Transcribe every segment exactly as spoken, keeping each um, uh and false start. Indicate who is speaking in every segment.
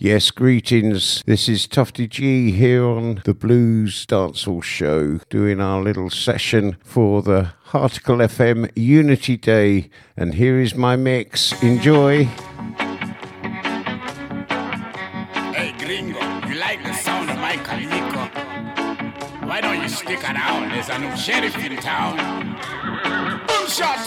Speaker 1: Yes, greetings. This is Tufty G here on the Blues Dancehall Show, doing our little session for the Hearticle F M Unity Day. And here is my mix. Enjoy.
Speaker 2: Hey, gringo, you like the sound of my calico? Why don't you stick around? There's a new sheriff in town. Boom shots!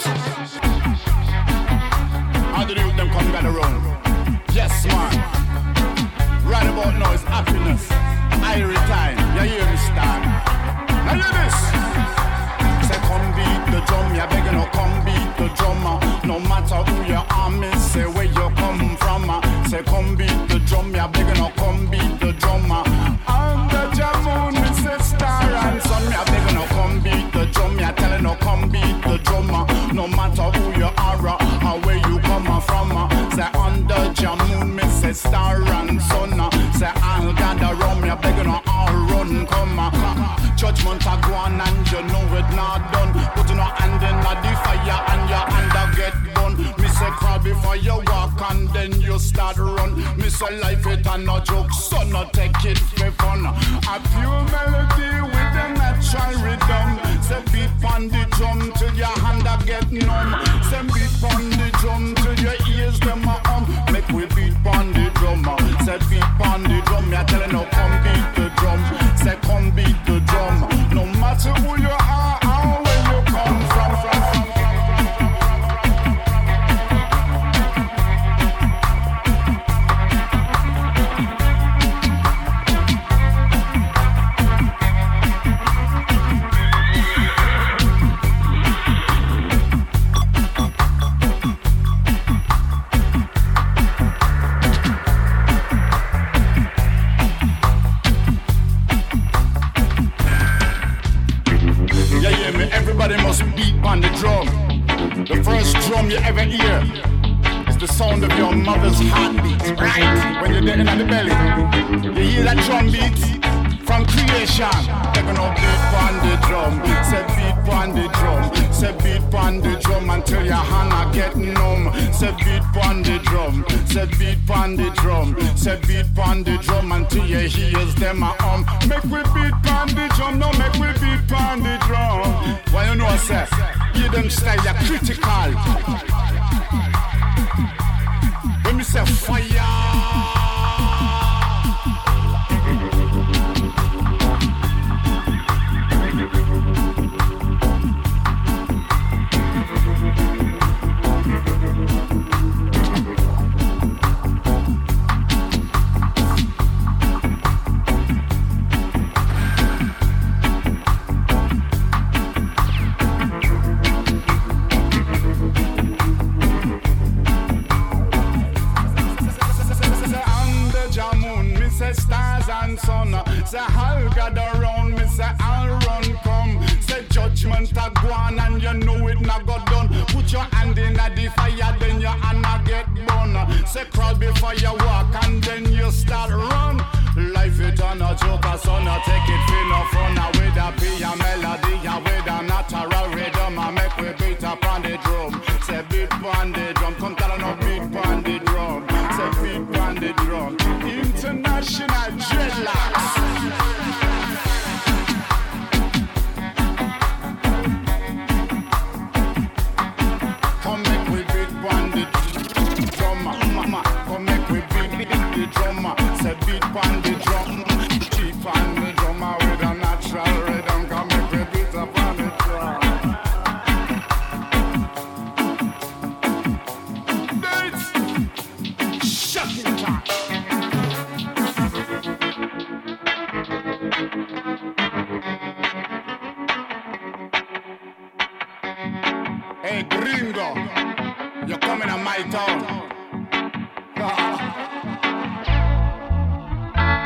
Speaker 2: How do you them come gather around? Yes, man. Right about now is happiness. Irie time. You hear me start? Now hear this. Say come beat the drum. You begging no come beat the drummer. No matter who you are, me say where you come from. Say come beat the drum. You begging no come beat the drummer. Under the moon, me say star and sun. You begging no come beat the drum. You telling no come beat the drummer. No matter who you are or where you come from. Say under the moon, me say star and sun. Say I'll gather round. You begging no all run come. Judgment a go on and you know it not done. Put your hand in the fire and your hand a get burned. Me say crawl before you walk and then you start run. Me say life it a no joke, so no take it for fun. A pure melody with a natural rhythm. Say beat on the drum till your hand a get numb. Say beat on the drum till your ears them a hum. Make we beat on the drum. Say beat on the drum. Me a tell you no come beat the drum. Say come beat the drum. No matter who you are or where you come from. Everybody must beat on the drum. The first drum you ever hear is the sound of your mother's heartbeat, right? When you're there in the belly, you hear that drum beat from creation. They're gonna beat on the drum, say beat on the drum, say beat on the drum until your hand a get numb. Say beat on the drum, say beat on the drum, say beat on the drum until your ears them a um. Make we beat on the drum, no make we beat on the drum. Why you know say, you them style ya critical. When me say fire. Say I'll gather round, me say I'll run come. Say judgment a go on and you know it not got done. Put your hand in the fire, then your hand a get burned. Say crawl before you walk and then you start run. Life it on a joke, so no take it for no fun. With a be a melody, with a natural rhythm, I make we beat up on the drum. Say beat on the drum, come tell no beat on the drum. Say beat on the drum. International dreadlocks. Come make we beat on the drum, mama. Come make we beat the drum. Say beat on the drum, cheap on the drum with a natural rhythm. Come make we beat up on the drum. Dates, shocking time. Hey gringo, you're coming to my town.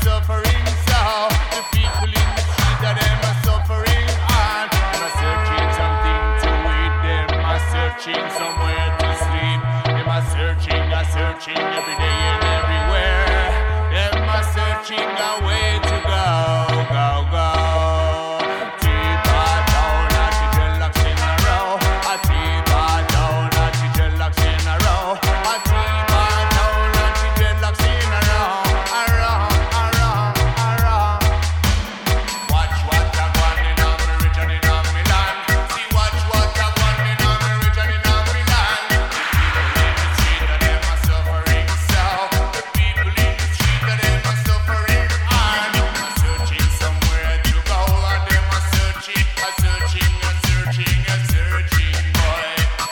Speaker 2: suffering so. The people in the street that them are suffering hard. Them are searching something to eat. Them are searching somewhere to sleep. Them are searching, are searching every day and everywhere. Them are searching a way to go, go, go. Deeper down at the dreadlocks in a row. A deeper down at the dreadlocks in a row. A deeper down at the dreadlocks in a row. A row, a row, a row. Watch what a gone in on me region in on me land. See watch what a gone in on me region in on me land. The people in the street that them are suffering so. The people in the street that them are suffering hard. Them are searching somewhere to go and them are searching, are searching, are searching, are searching, boy.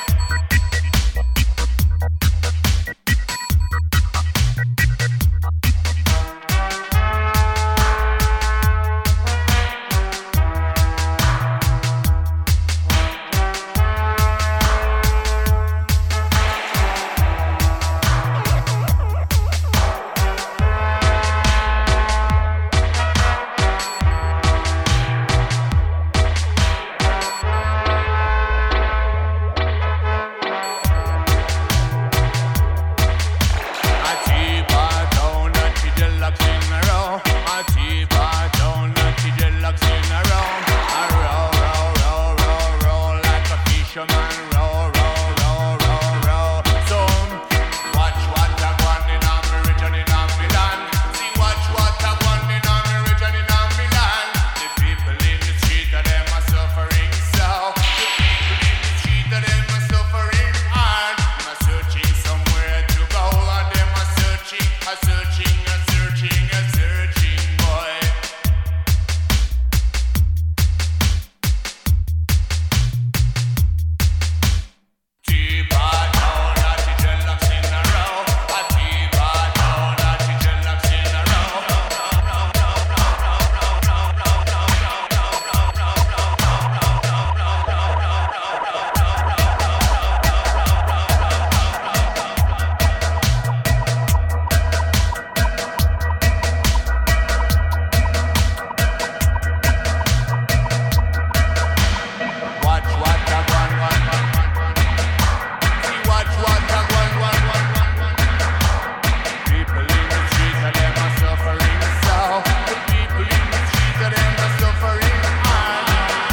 Speaker 2: A deeper down at the dreadlocks in a row. A deeper down at the dreadlocks in a row. A row, row, row, row, row like a fisherman. Row, row, row, row, row. So watch what a gone in on me region in on me land. See watch what a gone in on me region in on me land. The people in the street that them are suffering so. The people in the street that them are suffering hard. Them are searching somewhere to go and them are searching, are searching, are searching, are searching, boy. Deeper down at the dreadlocks in a row. A deeper down at the dreadlocks in a row. Watch what a gone, one, one, one. See watch what a gone, one, one, one. People in the streets that them are suffering so. The people in the streets that them are suffering hard.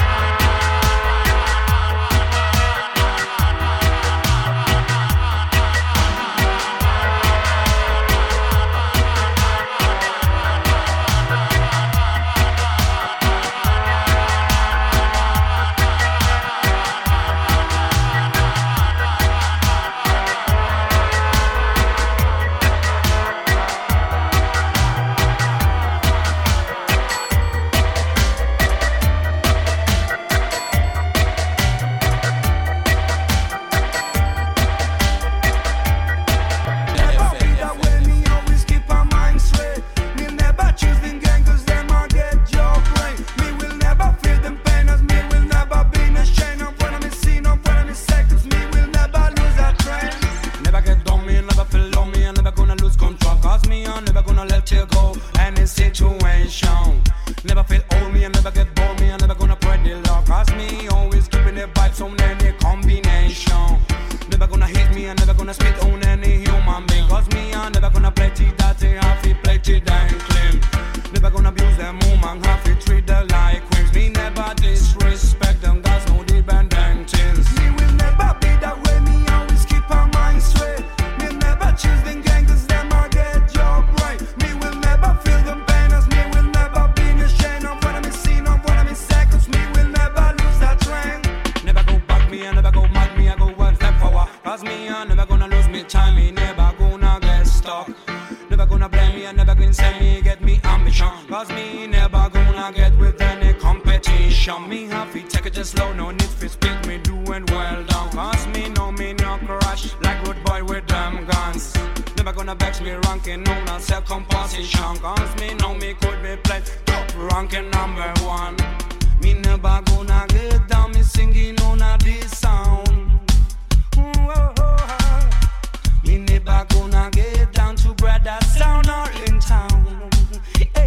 Speaker 3: Never be that way, me always keep my mind straight. Me never choose them gang cause them a get your brain. Me will never feel them pain as me will never be in a shame. Up when I'm in scene, up when I'm in seconds, me will never lose that train. Never get down, me never feel low, me I'm never gonna lose control. Cause me I'm never gonna let you go. Any situation. Never feel old, me I'm never get bored, me I'm never gonna pray the law. Cause me always keeping the vibes on any combination. Never gonna hate me, I'm never gonna spit on any human being. Cause me, I'm never gonna play it that they have to play it and clean. Never gonna abuse them woman, have to treat them like queens. Me never disrespect them, cause no dependent things. Me will never be that way, me always keep my mind straight. Me never choose them gang, cause them I get your brain. Me will never feel them pain, as me will never be in a shame. Of what I'm in scene, of what I'm in seconds, me will never lose that train. Never go back, me I never go mad, me I go one step forward. Cause me I never gonna lose me time, me never gonna get stuck. Never gonna blame me, I never gonna say me get me ambition. Cause me never gonna get with any competition. Me happy, take it just slow, no need for speed, me doing well down. Cause me know me no crash, like good boy with them guns. Never gonna vex me ranking on a second position. Cause me know me could be played top ranking number one. Me never gonna get down, me singing on a this sound. Me never gonna get down to brother sound all in town.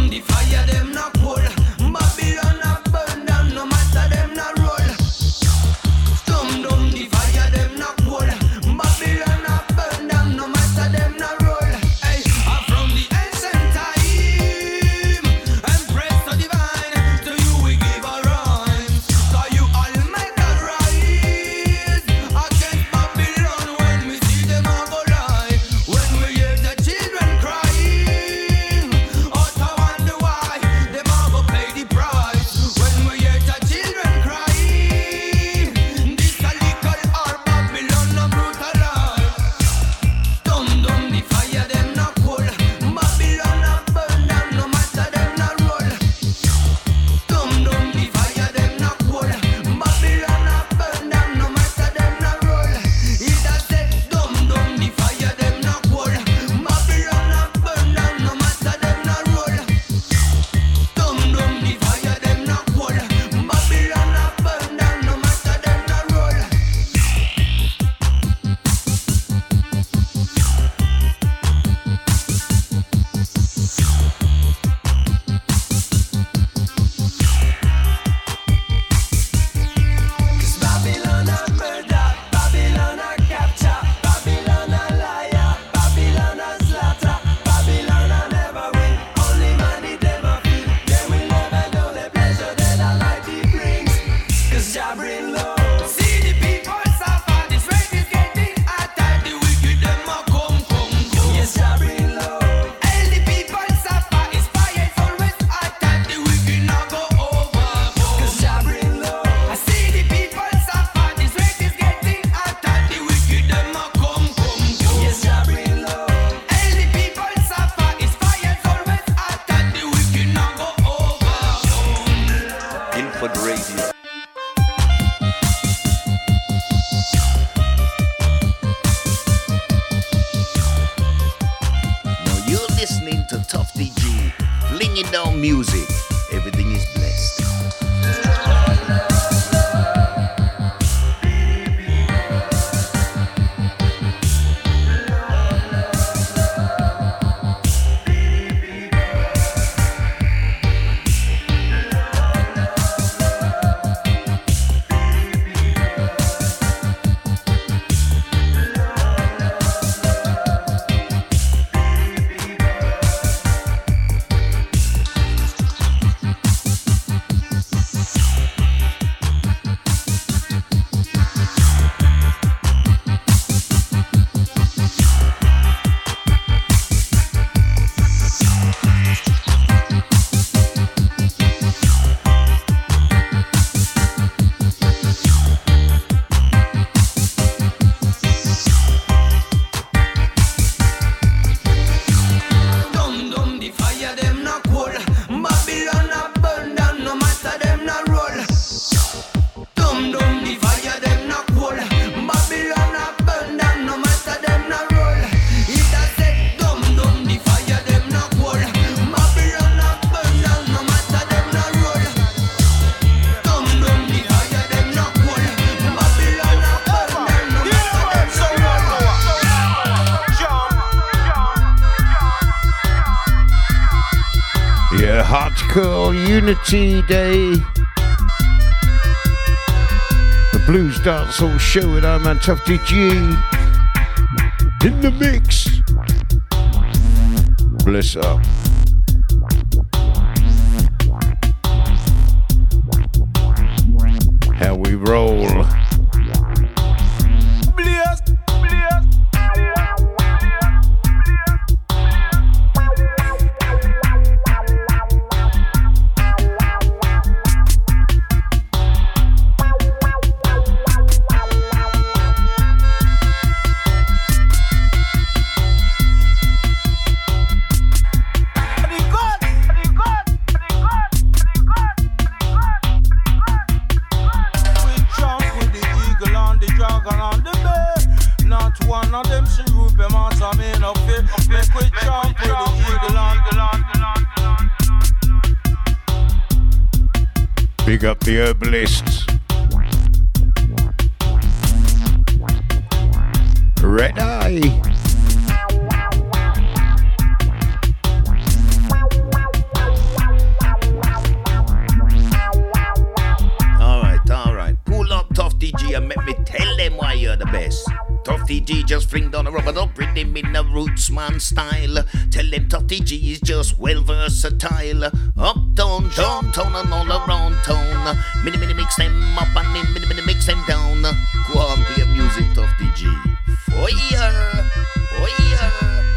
Speaker 4: music. Everything is blessed.
Speaker 1: Unity Day, the Blues Dancehall Show with our man Tufty G in the mix. Bless up. How we roll. Big up the herbalists. Red Eye.
Speaker 4: man style. Tell them Tufty G is just well versatile. Uptown, downtown and all around town. Mini mini mix them up and then mini mini mix them down. Go on, play music, Tufty G. Fire, fire.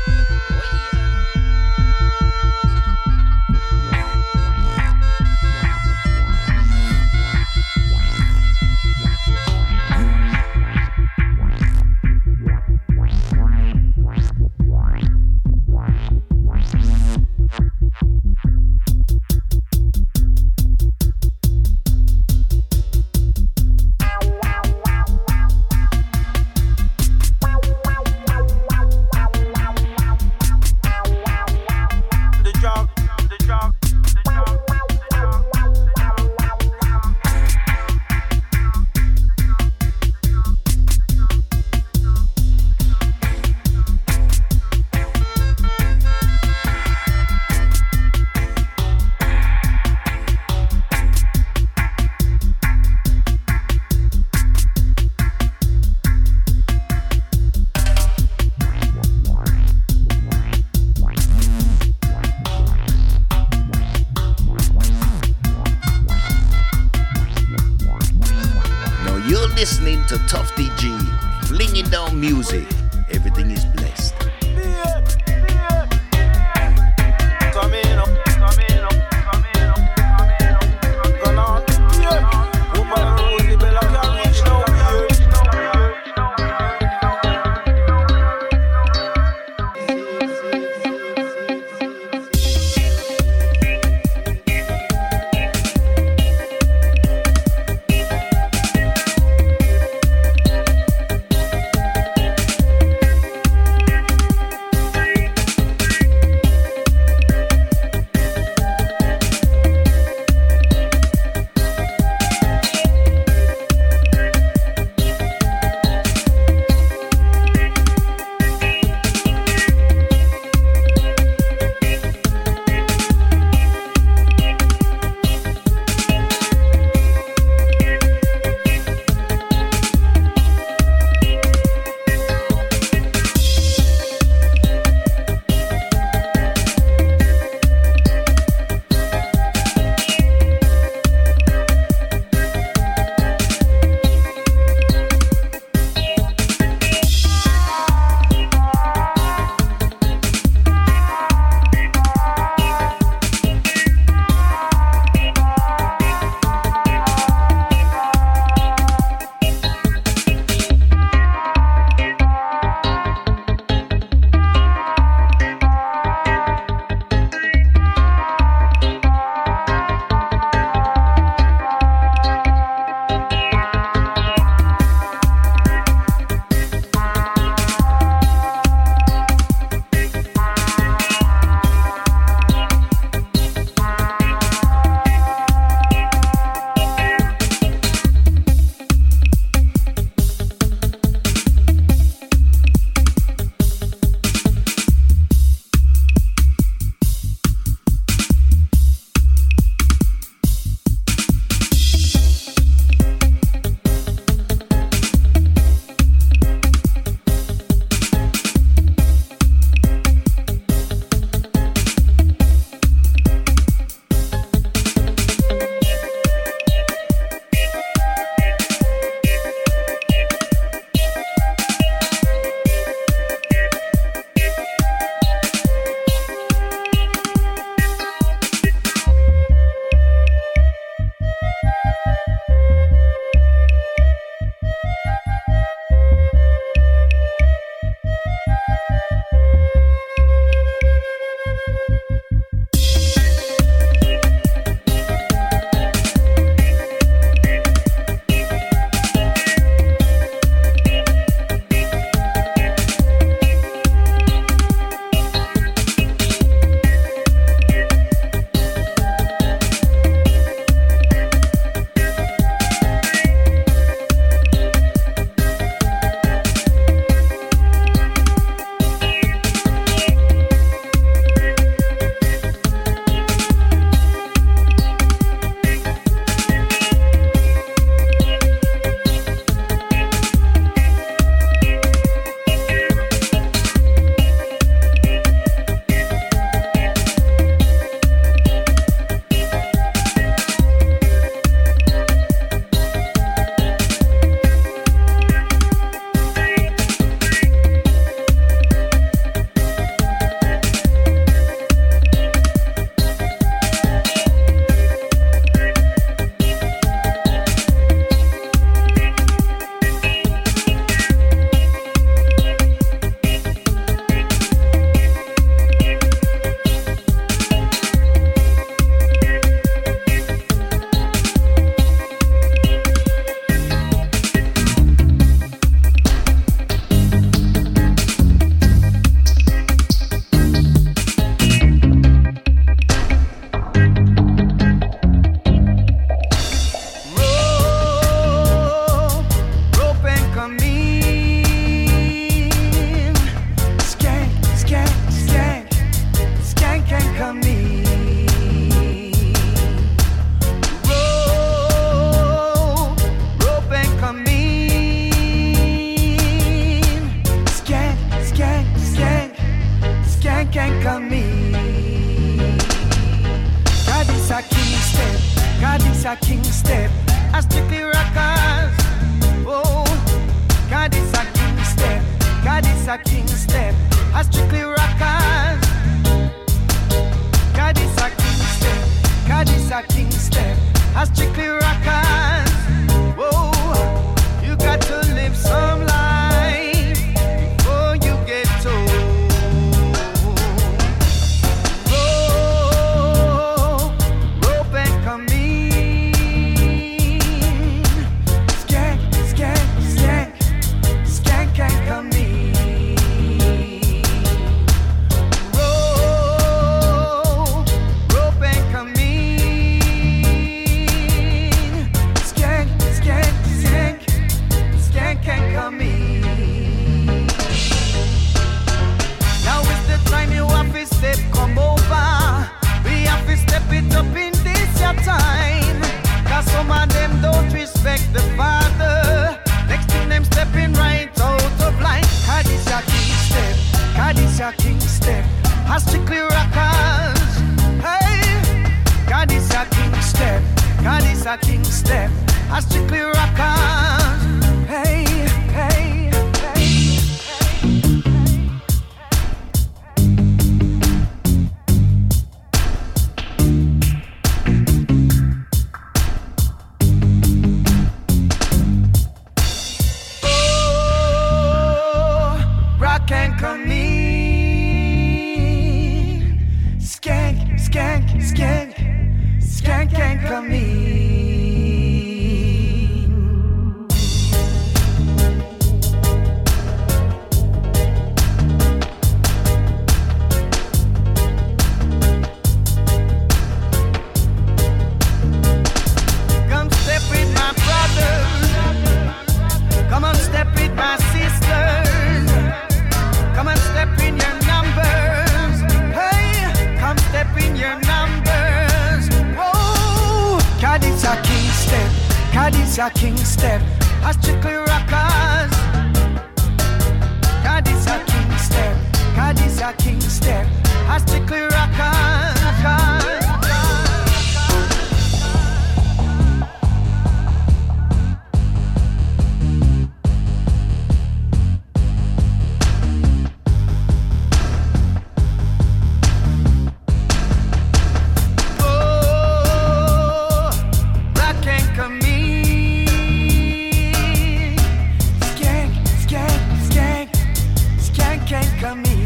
Speaker 4: Listening to Tufty G, flinging down music. Everything is blessed.
Speaker 3: can me. God is a king step, God is a king step, a strictly rockers. Oh, God is a king step, God is a king step, a strictly rockers. God is a king step, God is a king step, a strictly rockers. Oh, you got to live some life before you get told. Oh, rope and come in. Skank, skank, skank, skank and come in. Rope, rope and come in. Skank, skank, skank, skank and come in. Now is the time you have to step, come over. We have to step it up in this your time. Cause some of them don't respect the Father. Next thing them stepping right out of line. God is your king step, God is your king step, a strictly rockers. Hey, God is your king step, God is your king step, a strictly rockers. Hey, hey, hey, hey. Oh, rock and come in. Skank, skank, skank, skank and come in. Come step with my brothers. Come on, step with my sisters. Come on, step in your numbers. Hey, come step in your numbers. Whoa, God is a king step, God is a king step, a strictly rockers. God is a king step, God is a king step, a strictly rockers. Oh, rock and come in. Skank, skank, skank, skank and come in.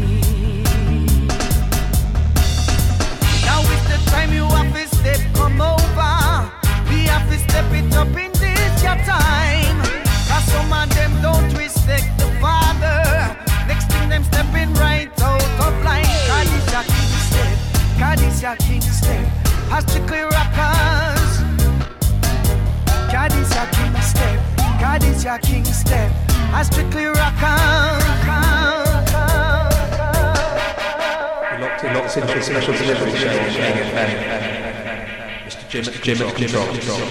Speaker 3: Now is the time you have to step, come over. We have to step it up in this your time. Cause some of them don't respect the Father. Next thing them stepping right out of line. God is your king step, God is your king step, a strictly rockers. God is your king step, God is your king step, a strictly rockers.
Speaker 5: Locked in, locked in to a special delivery show on King F M. Mister Jim at Jim at Control.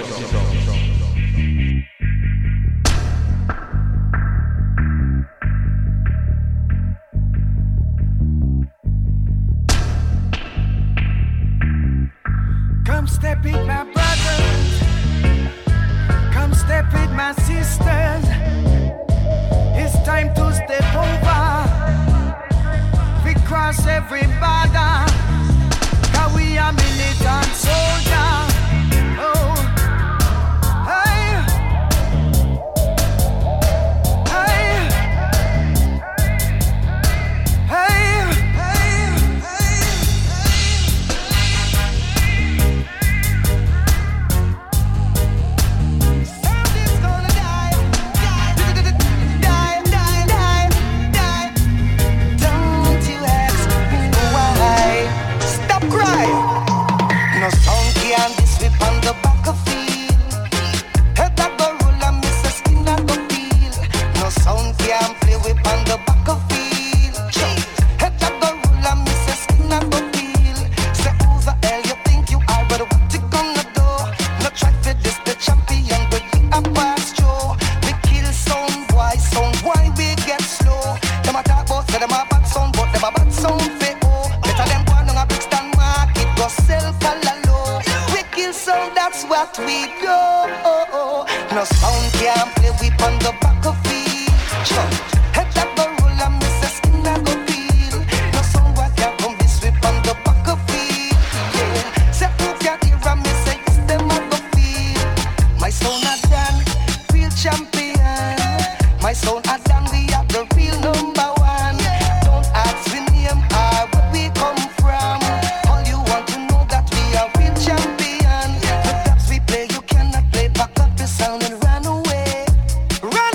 Speaker 3: Come step with my brothers, come step with my sisters. It's time to step over. We cross every border, cause we are militant soldier. Oh, hey, hey, hey, hey, hey. Somebody's gonna die, die, die, die, die, die. Don't you ask me why? Stop crying. No sound can this whip on the back of field. Head that go roll and miss a skin that go feel. No sound can play whip on the back of field. Head that go roll and miss a skin that go feel. Say who the hell you think you are, but what you gonna do? No try for this the champion, but you a past Joe. We kill sound boy, sound boy we get slow. Them a talk about say them a bad sound, but them a bad sound for oh. that we go. No sound can play we on the back of feet. Head that go roll and miss the skin I go feel. No sound what can come this way on the back of feet. Yeah, say who can hear and me say it's them I go feel. My sound a done, real champion. My sound a done, we are the real number one. Don't ask me name or where we come from. All you want to know that we are real champion. The taps we play, you cannot play. Back up your sound and run away, run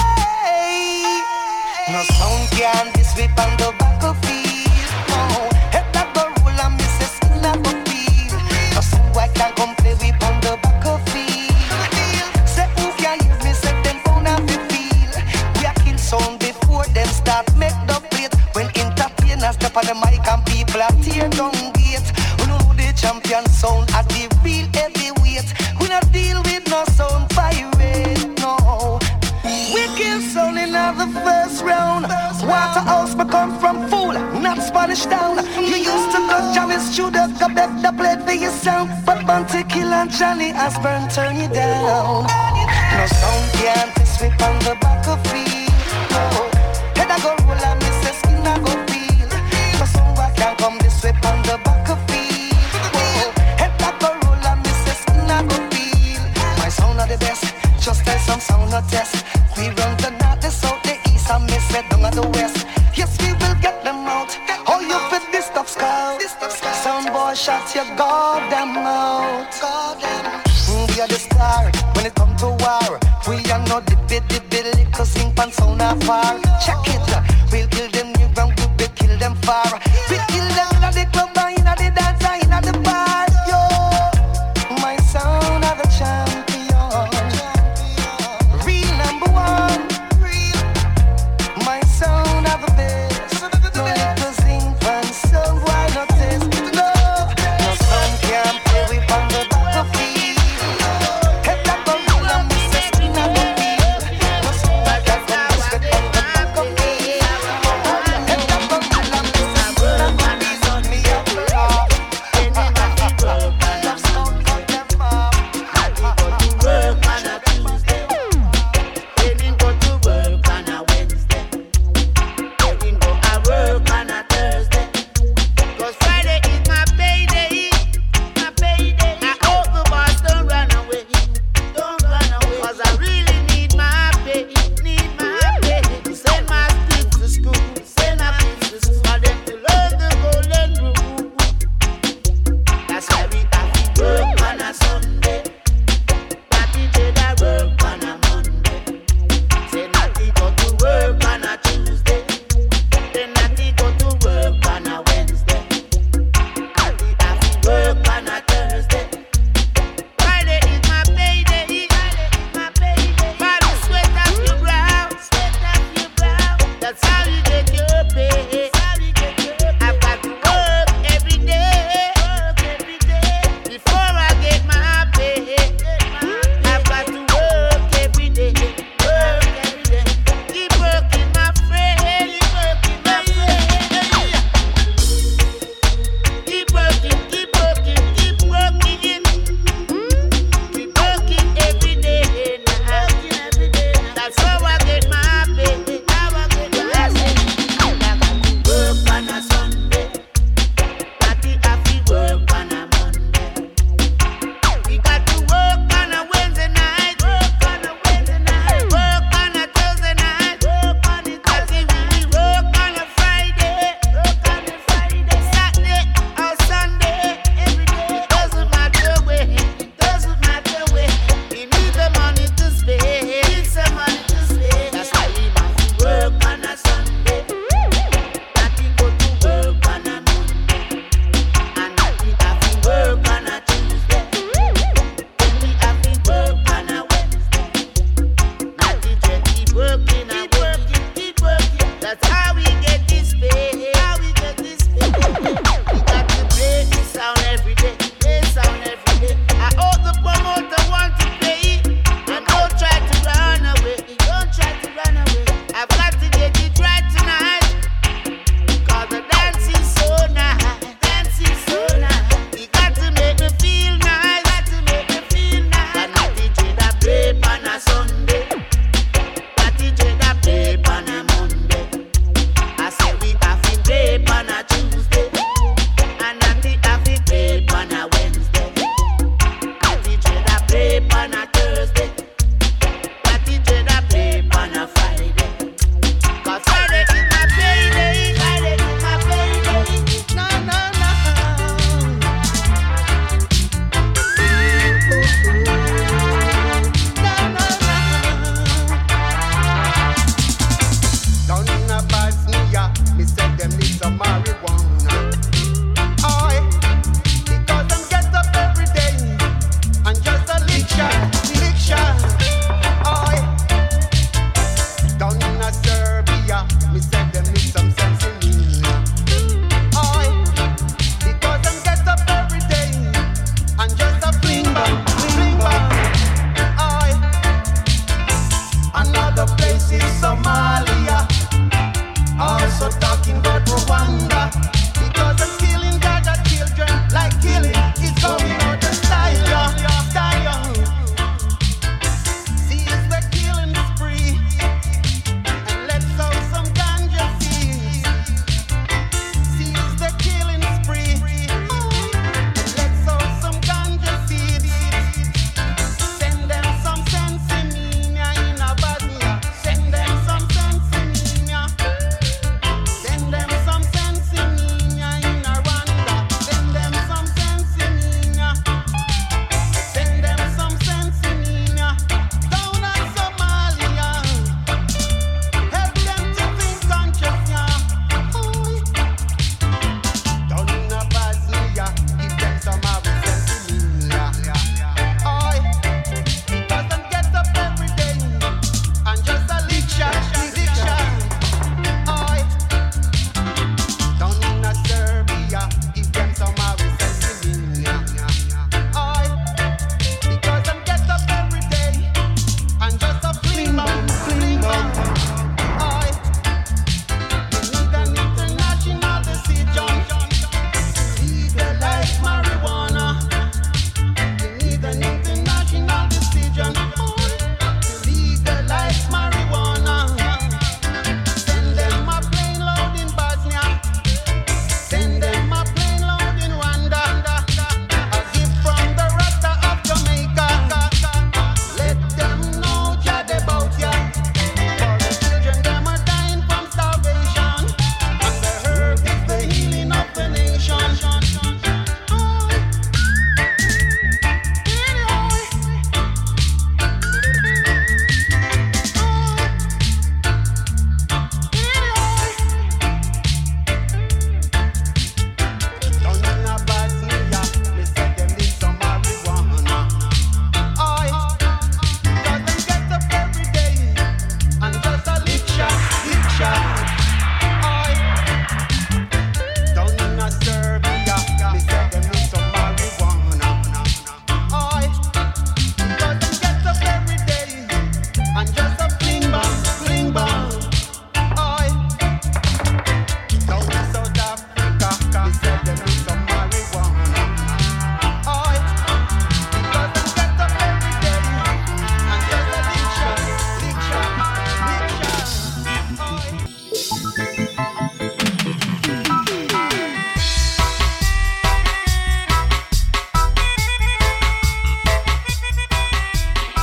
Speaker 3: away. No sound can this whip on the back of field. No, head that go roll and miss the skin I go feel. No sound I can come play whip on the back of field. Say who can hear me, say them phone and be feel. We a kill sound before them start make the plate. When entertainers step on the mic and people are tear down gate. We know the champion sound at the real heavyweight. We not deal with no sound pirate, no. We kill sound in the first round. Waterhouse become from fool, not Spanish town. You used to go Johnny's studio, go back the plate for your sound. But Bounty Kill and Johnny Osborne turn you down. No sound can't sweep on the back of feet. No, head I go roll and miss the skin I go feel. No sound I can come this way on the back of feet. Whoa, head I go roll and miss the skin I go feel. My sound are the best, just as some sound not test. We run the north, the south, the east, and miss it down at the west. Yes, we will get them out. All you fit this stuff scout. Sound boy shot you, guard them out. Mm, we are the star when it come to war. We are not the bit, the bit, little sing pan sound afar. Check it, we'll kill them near and we will kill them far. We kill them in the club, and in the dance, and in the bar. Yo, my sound are the champion. Real number one. My sound are the best. No little sing pan sound, why not test? No, no sound can play with on the back of feet. Head that go roll and miss the skin I go feel. No sound I can come this way on the back of feet.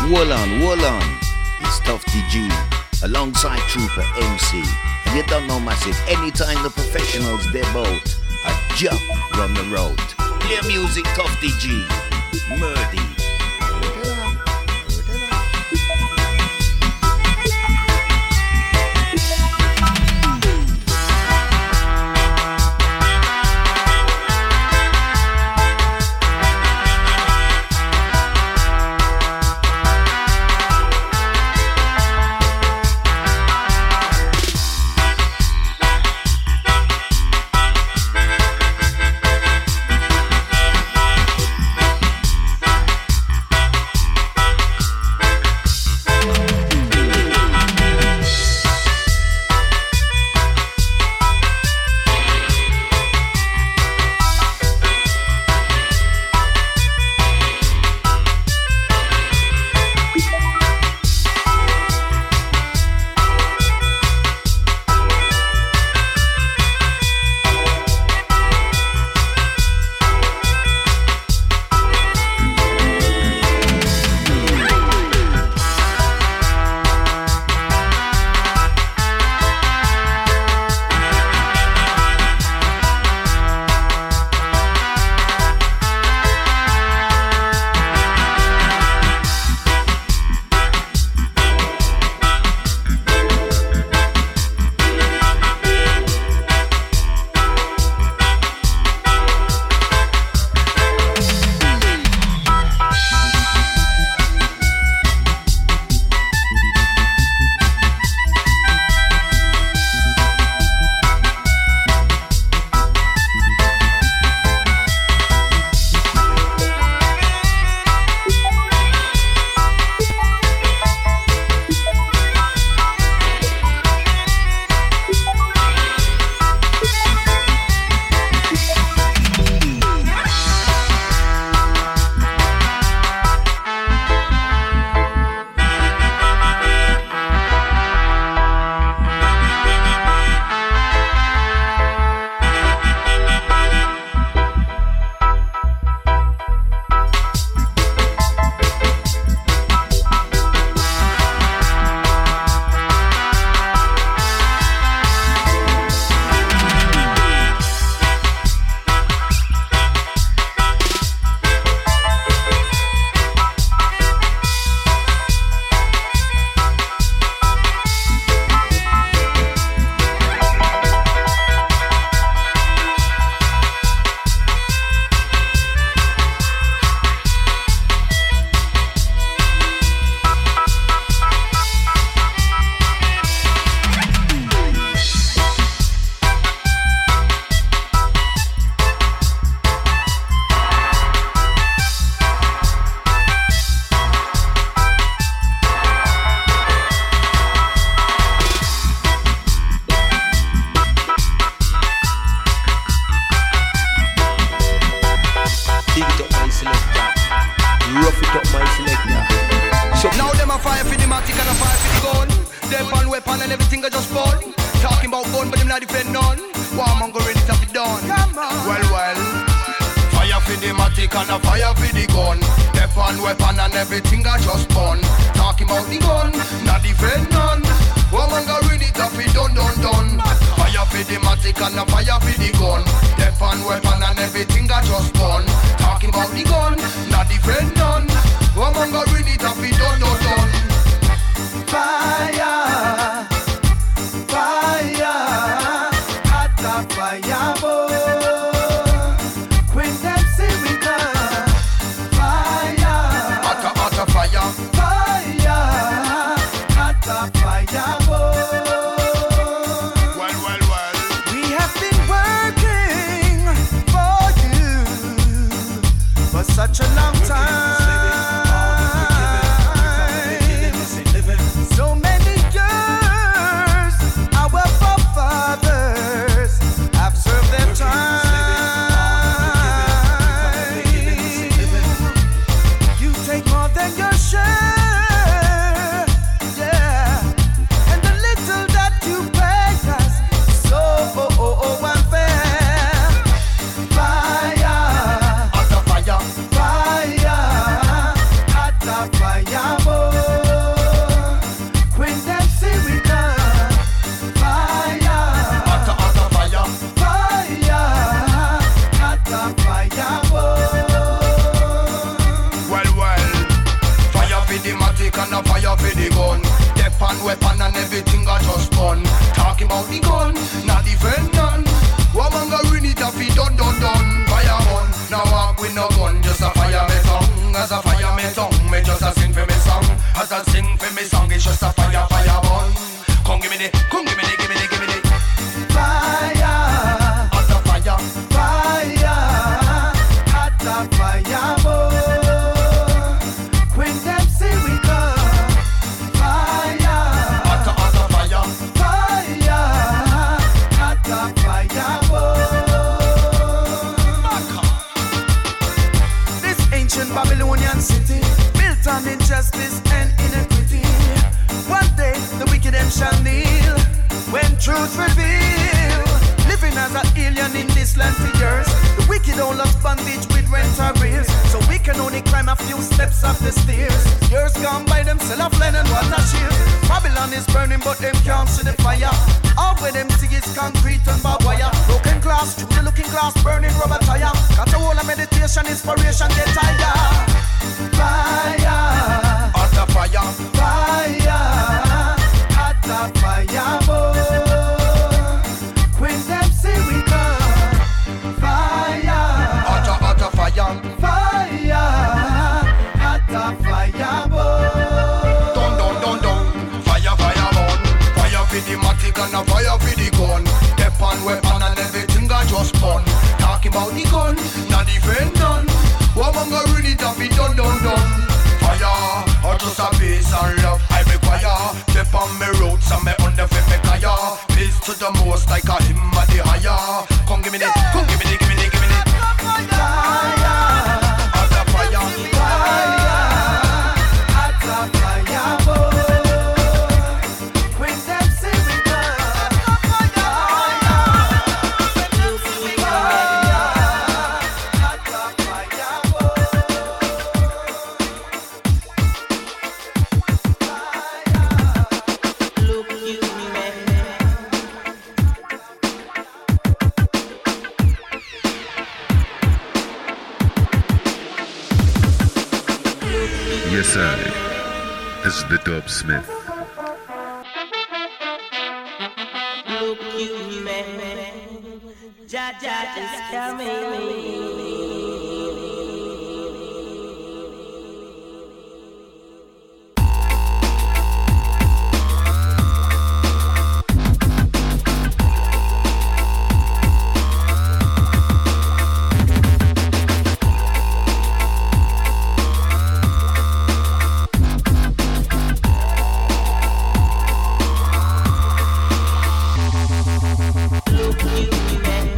Speaker 4: Hold on, hold on. It's Tufty G alongside Trooper M C. And you don't know massive. Anytime the professionals debut, a jump run the road. Play music, Tufty G. Murdy.
Speaker 3: Fire, and a fire for the gun. Dep and weapon and everything I just fun. Talking about the gun, not defend none. Woman go ring it up, it done done done. Fire gun, now walk with no gun, just a fire me tongue. As a fire me tongue, me just a sing for me song. As I sing for me song, it's just a fire fire bun. Come give me the, come give me the, give me the, give me the fire. As a fire, fire. As a fire bun. When them see we come, fire. As a, as a fire, fire. As a fire bun. This ancient Babylonian city, built on injustice and inequity. One day the wicked them shall kneel when truth reveal. Living as an alien in this land for years, the wicked hold us bondage with rent arrears. So we can only climb a few steps up the stairs. Years gone by, them sell off land and water shield. Babylon is burning but them can't see the fire. All where them see is concrete and barbed wire. Broken glass, through the looking glass, burning rubber tire. Got a whole of meditation, inspiration, get tired. Fire, hot a fire, fire, hot a fire burn. When them see we come, fire, hot a hot a fire, fire, hot a fire burn. Dun dun dun dun, fire fire burn. Fire for the matic and a fire for the gun. Dep and weapon and everything I just fun. Talking about the gun, not defend none. Woman go read it up, it done, done, done. Fire, or just a peace and love I require. Step on me roots and me under fi me kaya. Peace to the most like a him at the higher. Come give me the, come give me the, give me the, give me the fire. At the fire, fire. At the fire burn. When them see we burn, fire. At the fire burn.
Speaker 6: Yes, sir. This is the Dub Smith.
Speaker 7: Look you, man. Jaja is coming. Look you, man.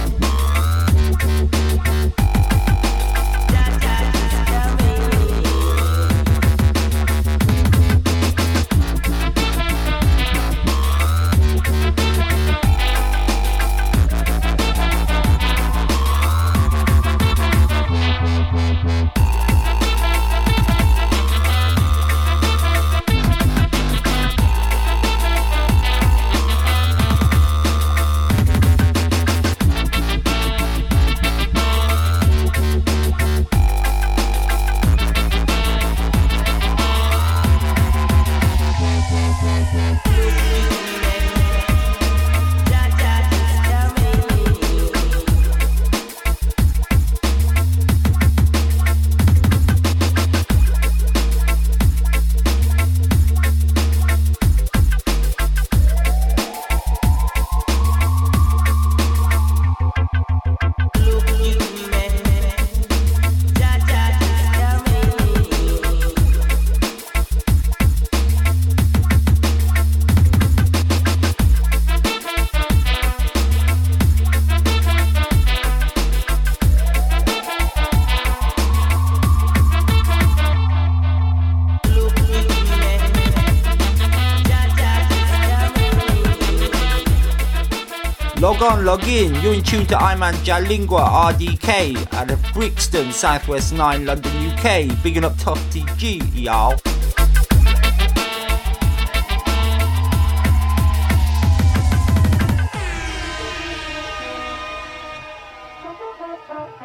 Speaker 8: Log on, log in. You're in tune to Iman Jalingua R D K out of Brixton, Southwest nine, London, U K. Bigging up Tofty G, y'all.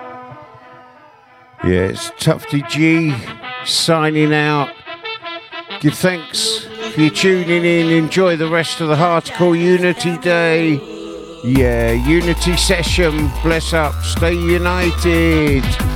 Speaker 1: Yeah, it's Tufty G signing out. Give thanks for your tuning in. Enjoy the rest of the Hardcore Unity Day. Yeah, Unity Session. Bless up. Stay united.